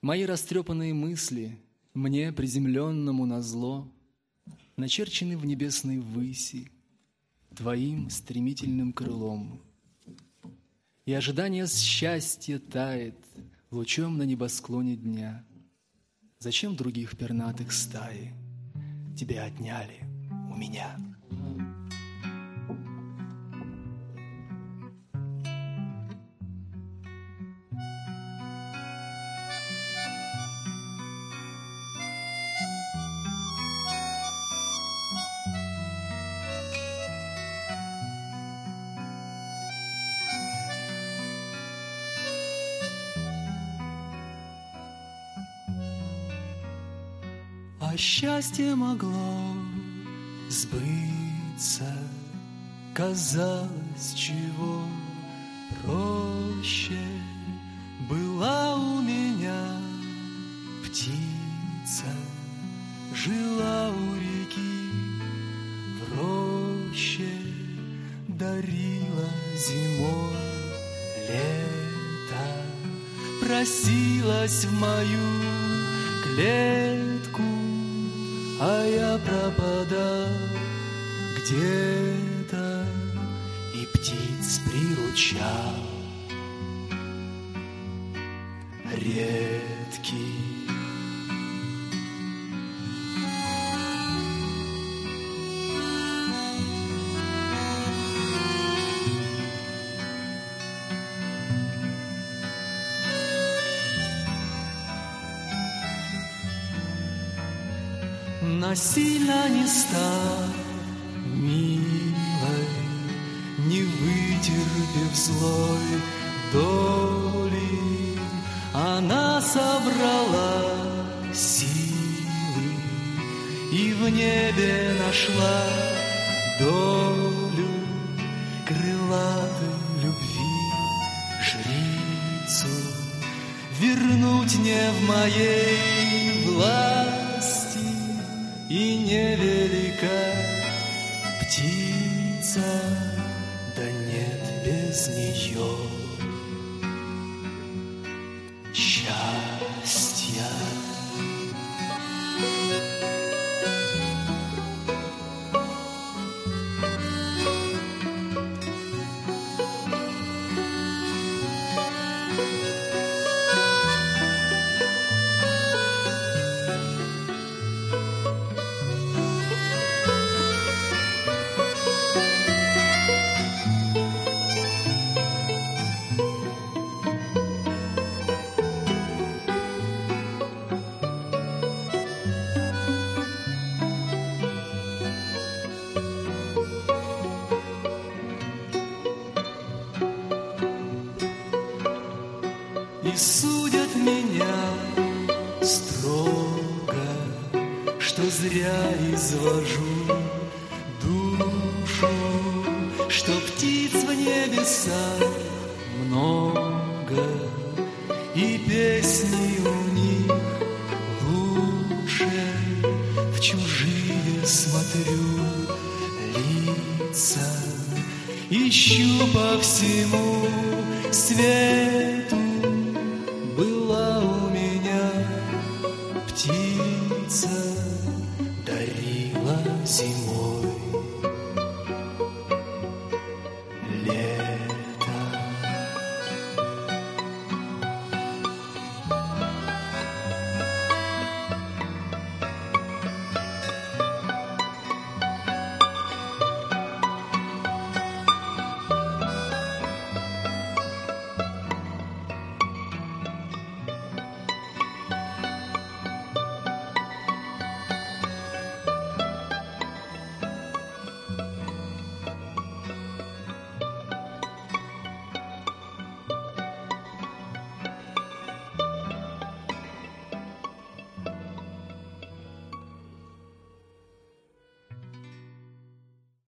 Мои растрепанные мысли, мне, приземленному назло, начерчены в небесной выси твоим стремительным крылом. И ожидание счастья тает лучом на небосклоне дня. Зачем других пернатых стаи тебя отняли у меня? А счастье могло сбыться, казалось, чего проще. Была у меня птица, жила у реки в роще, дарила зимой лето, просилась в мою клетку. А я пропадал где-то и птиц приручал редкий. Насильно не стал милой, не вытерпев злой доли, она собрала силы и в небе нашла долю крылатой любви жрицу. Вернуть не в моей власти, и невелика птица, да нет без нее счастья. И судят меня строго, что зря извожу душу, что птиц в небесах много, и песни у них лучше. В чужие смотрю лица, ищу по всему свету. Была